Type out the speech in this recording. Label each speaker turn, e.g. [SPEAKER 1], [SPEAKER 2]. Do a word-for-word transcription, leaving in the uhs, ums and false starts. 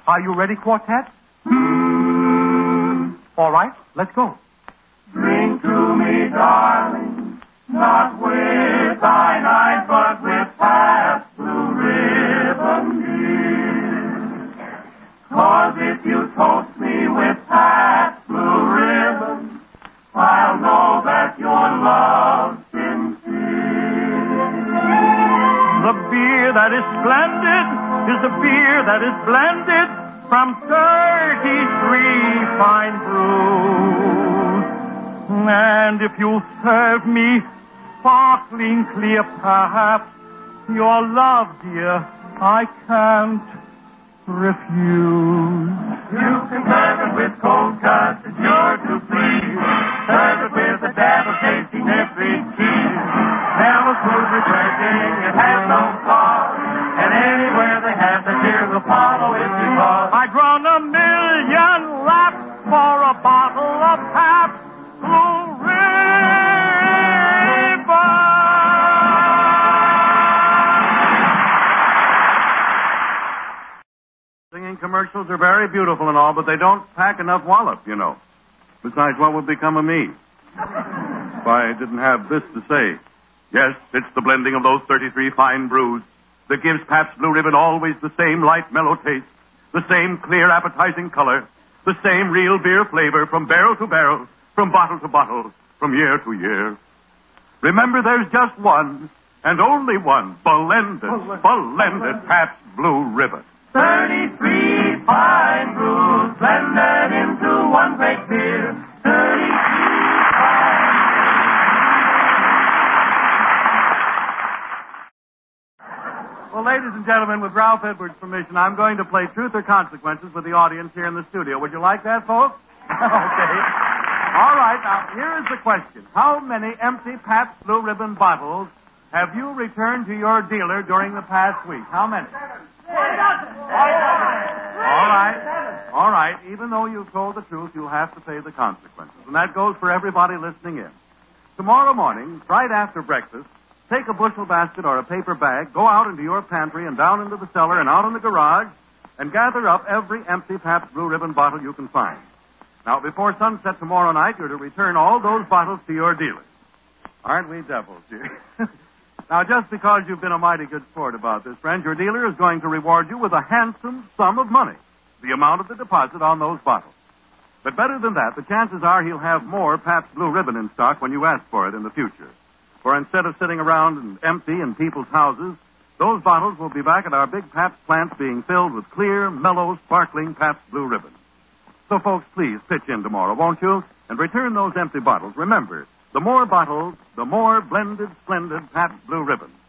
[SPEAKER 1] Are you ready, quartet? All right, let's go.
[SPEAKER 2] Drink to me, darling, not with cyanide, but with Pabst Blue Ribbon beer. 'Cause if you toast me with Pabst Blue Ribbon, I'll know that your love's sincere.
[SPEAKER 1] The beer that is splendid is the beer that is blended from thirty-three fine brews. And if you'll serve me sparkling clear, perhaps your love, dear, I can't refuse.
[SPEAKER 2] You can serve it with cold cuts, it's sure to please. Serve it with a dab of tasty nifty cheese. Never smooth, refreshing, it has no flaws. And anywhere they have the beer, will follow it because
[SPEAKER 1] I'd run a million laps for a bottle of Pabst Blue Ribbon. Singing commercials are very beautiful and all, but they don't pack enough wallop, you know. Besides, what would become of me if I didn't have this to say? Yes, it's the blending of those thirty-three fine brews that gives Pabst Blue Ribbon always the same light, mellow taste, the same clear, appetizing color, the same real beer flavor from barrel to barrel, from bottle to bottle, from year to year. Remember, there's just one, and only one, blended, blended Pabst Blue Ribbon.
[SPEAKER 2] thirty-three fine brews blended into one great beer. thirty-three fine.
[SPEAKER 1] Well, ladies and gentlemen, with Ralph Edwards' permission, I'm going to play Truth or Consequences with the audience here in the studio. Would you like that, folks? Okay. All right, now, here is the question. How many empty Pabst Blue Ribbon bottles have you returned to your dealer during the past week? How many? All right. All right. Even though you've told the truth, you'll have to pay the consequences. And that goes for everybody listening in. Tomorrow morning, right after breakfast, take a bushel basket or a paper bag, go out into your pantry and down into the cellar and out in the garage, and gather up every empty Pabst Blue Ribbon bottle you can find. Now, before sunset tomorrow night, you're to return all those bottles to your dealer. Aren't we devils, dear? Now, just because you've been a mighty good sport about this, friend, your dealer is going to reward you with a handsome sum of money, the amount of the deposit on those bottles. But better than that, the chances are he'll have more Pabst Blue Ribbon in stock when you ask for it in the future. For instead of sitting around and empty in people's houses, those bottles will be back at our big Pabst plants being filled with clear, mellow, sparkling Pabst Blue Ribbon. So, folks, please pitch in tomorrow, won't you? And return those empty bottles. Remember, the more bottles, the more blended, splendid Pabst Blue Ribbon.